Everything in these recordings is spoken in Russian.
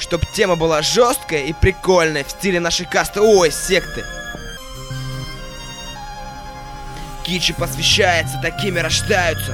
чтоб тема была жесткая и прикольная, в стиле нашей касты, ой, секты. Кичи посвящается, такими рождаются.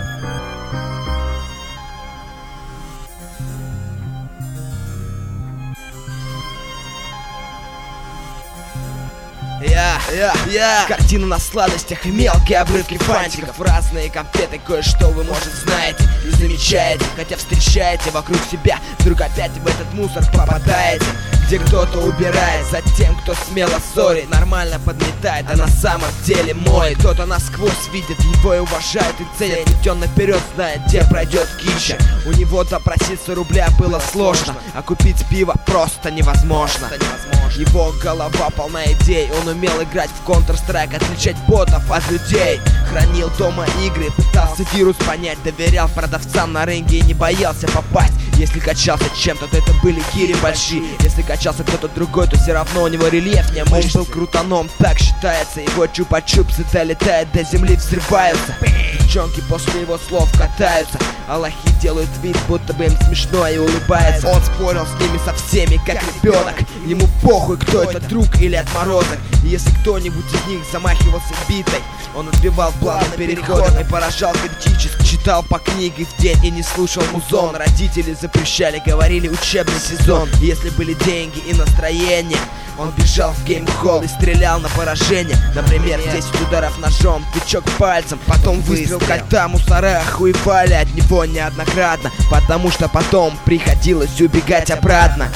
Картина на сладостях и мелкие обрывки фантиков, разные конфеты, кое-что вы, может, знаете и замечаете, хотя встречаете вокруг себя, вдруг опять в этот мусор попадаете, где кто-то убирает за тем, кто смело ссорит, нормально подметает, а на самом деле моет. Кто-то насквозь видит его и уважает и ценит, ведь он наперед знает, где пройдет кича. У него допроситься рубля было сложно, а купить пиво просто невозможно. Его голова полна идей, он умел играть в Counter-Strike, отличать ботов от людей. Хранил дома игры, пытался вирус понять, доверял продавцам на рынке и не боялся попасть. Если качался чем-то, то это были гири большие. Если качался кто-то другой, то все равно у него рельеф не мышц. Он был крутаном, так считается. Его чупа-чупсы долетают до земли, взрываются. Девчонки после его слов катаются, а лохи делают вид, будто бы им смешно и улыбается. Он спорил с ними со всеми, как ребенок. Ему похуй, кто это, друг или отморозок. И если кто-нибудь из них замахивался битой, он отбивал плавно переходом и поражал критически. Читал по книге в день и не слушал музон. Родители запрещали, говорили учебный сезон. Если были деньги и настроение, он бежал в гейм-холл и стрелял на поражение. Например, 10 ударов ножом, тычок пальцем, потом выстрел кольта, мусора охуевали от него неоднократно, потому что потом приходилось убегать обратно.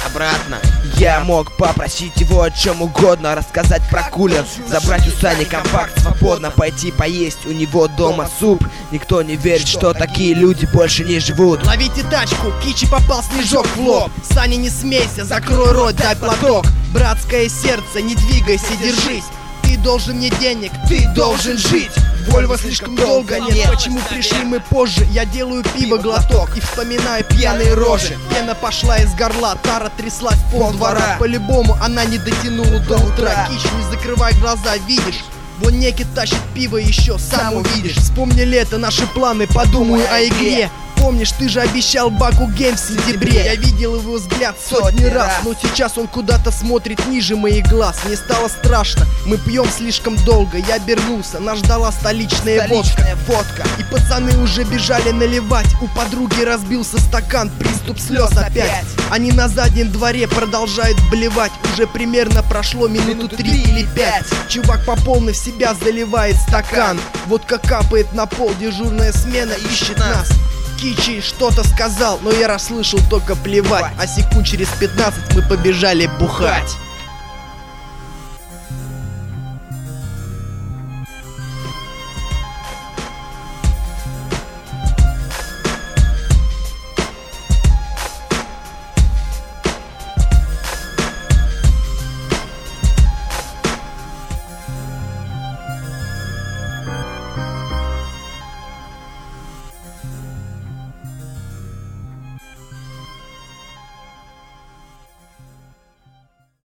Я мог попросить его о чем угодно, рассказать про кулер, забрать у Сани компакт свободно, пойти поесть у него дома суп. Никто не верит, что такие люди больше не живут. Ловите тачку, Кичи попал снежок в лоб. Саня, не смейся, закрой рот, дай платок. Братское сердце, не двигайся, держись. Ты должен мне денег, ты должен жить. Вольво слишком долго нет, почему пришли мы позже? Я делаю пиво глоток и вспоминаю пьяные рожи. Пена пошла из горла, тара тряслась в полдвора. По-любому она не дотянула до утра. Кич, не закрывай глаза, видишь? Вон некий тащит пиво еще, сам увидишь. Вспомни лето, наши планы, подумай о игре. Помнишь, ты же обещал Баку Гейм в сентябре. Я видел его взгляд сотни раз, но сейчас он куда-то смотрит ниже моих глаз. Мне стало страшно, мы пьем слишком долго. Я обернулся, нас ждала столичная водка. И пацаны уже бежали наливать. У подруги разбился стакан, приступ слез опять. Они на заднем дворе продолжают блевать. Уже примерно прошло минуту 3 или 5. Чувак по полной в себя заливает стакан. Водка капает на пол, дежурная смена ищет нас. Кичи что-то сказал, но я расслышал только плевать. А секунд через 15 мы побежали бухать.